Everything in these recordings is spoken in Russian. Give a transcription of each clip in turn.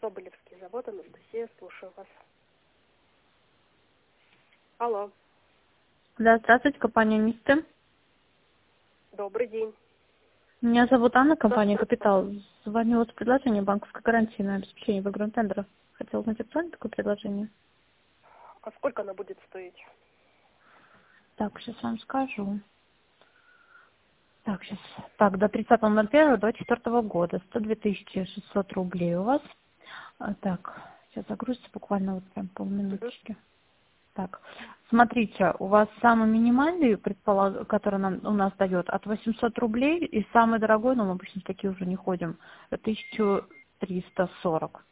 Соболевский завод, Анастасия, слушаю вас. Алло. Да, здравствуйте, компания Нистем. Добрый день. Меня зовут Анна, компания Капитал. Звонила с предложением банковской гарантии на обеспечение выигрыша. Хотела узнать, актуально такое предложение? А сколько она будет стоить? Так, сейчас вам скажу. Так, сейчас. Так, до 30.01.24 года. 102 600 рублей у вас. Так, сейчас загрузится буквально вот прям полминуточки. Так, смотрите, у вас самый минимальный, который у нас дает, от 800 рублей, и самый дорогой, но мы обычно в такие уже не ходим, 1340.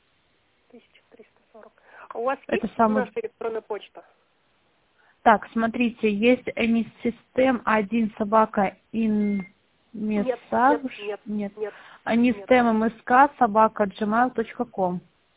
1340. А у вас Это есть самый... наша электронная почта? Так, смотрите, есть Анистем 1 собака Нет, инмессаж, нет, нет, нет, нет, нет. Анистем МСК собака gmail.com.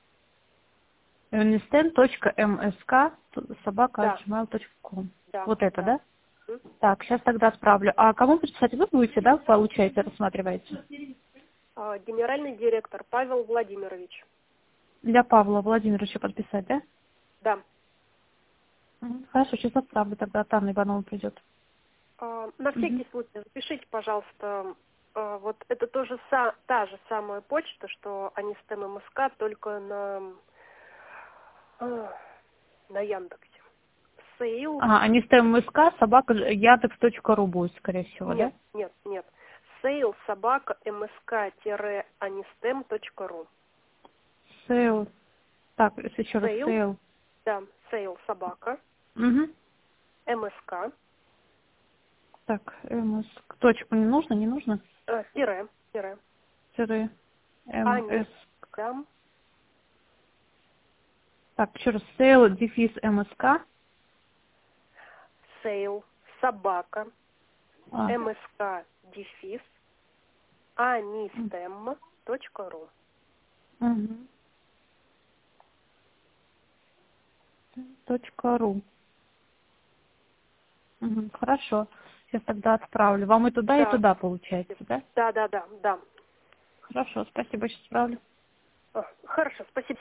Anisten.msk собака Да, gmail.com. да, Вот это, да. да? Так, сейчас тогда отправлю. А кому писать? Вы будете, да, получаете, рассматриваете? Генеральный директор Павел Владимирович. Для Павла Владимировича подписать, да? Да. Хорошо, сейчас отправлю, тогда от Анны Ивановой придет. На всякий случай запишите, пожалуйста, вот это тоже та же самая почта, что Анистем МСК, только на Яндексе. Сейл. Анистем МСК собака яндекс.ру будет, скорее всего, да? Нет. Сейл собака msk-anistem.ru. Сейл. Так, еще раз, Сейл. сейл. Да, сейл собака. МСК. Так, точку не нужно, не нужно? Тире. Тире. МС. Анистем. Так, еще раз, сейл, дефис, МСК. Сейл собака. МСК дефис. anistem.ru. .ру. Хорошо. Сейчас тогда отправлю. Вам и туда получается, да? Да. Хорошо, спасибо, сейчас отправлю. Хорошо, спасибо.